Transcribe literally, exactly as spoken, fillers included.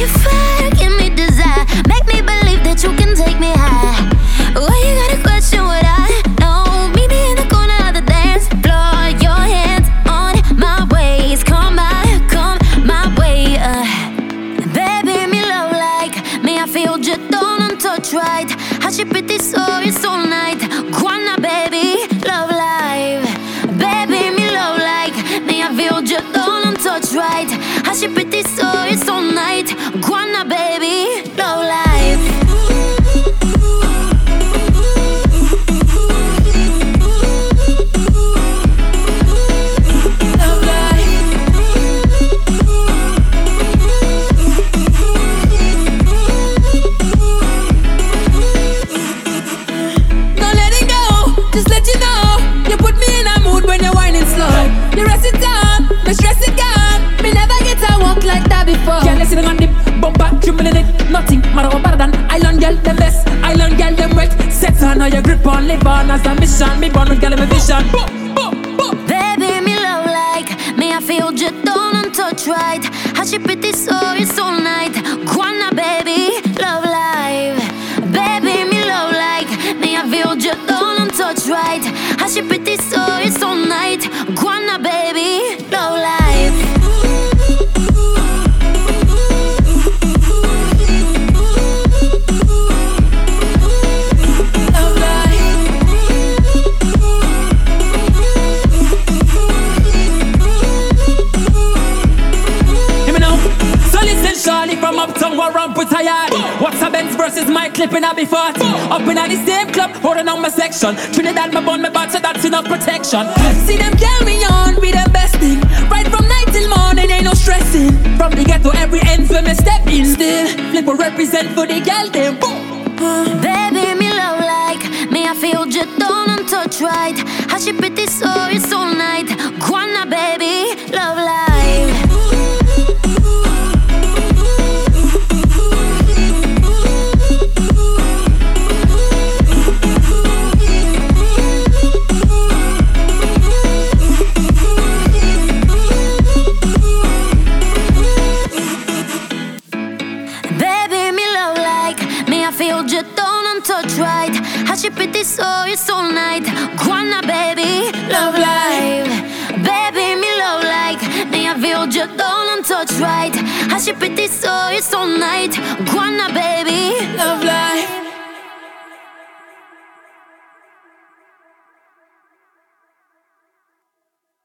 you fire, give me desire, make me believe that you can take me high. Why you gotta question what I know? Meet me in the corner of the dance floor. Your hands on my waist, come my, come my way. Uh, baby, me love like me, I feel just don't touch right. How she pretty so it's all night. Guana, baby, love life. Baby, me love like me, I feel just don't touch right. How she pretty so it's all night. Guana, baby, love life. Nothing matter better than island girl, them best. Island girl, them wet. Set on how you grip on, live on as a mission. Me born with girl, my vision. Bo, bo, bo. Baby, me love like me, I feel just don't touch right. How she pretty so it's all night. Guana, baby, love life. Baby, me love like me, I feel just don't touch right. How she pretty so it's all night. Guana, baby, love life. From uptown, we're on put tired. What's a Benz versus my clip in a B forty? Up in a the same club, holding on my section. Trinidad, my bond, my bad, so that's enough protection. See them carry on, be the best thing. Right from night till morning, ain't no stressing. From the ghetto, every end when me step in. Still, flip will represent for the girl, them. Uh. Baby, me love like me, I feel just don't touch right. How she pretty so it's all night. Guana, baby, love life. Touch right, how she pretty so it's all night. Guana, baby, love life. Baby, me love like me, I feel just don't touch right. How she pretty so it's all night. Guana, baby.